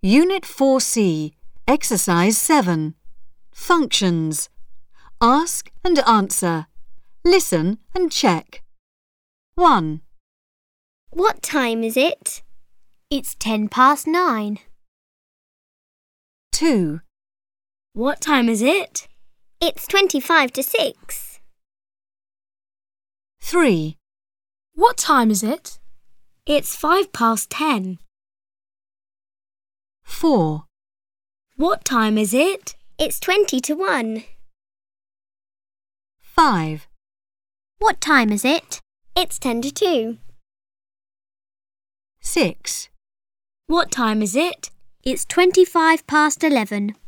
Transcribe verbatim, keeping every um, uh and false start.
Unit four C, Exercise seven. Functions. Ask and answer. Listen and check. one. What time is it? It's ten past nine. two. What time is it? It's twenty-five to six. three. What time is it? It's five past ten. four. What time is it? It's twenty to one. five. What time is it? It's ten to two. six. What time is it? It's twenty-five past eleven.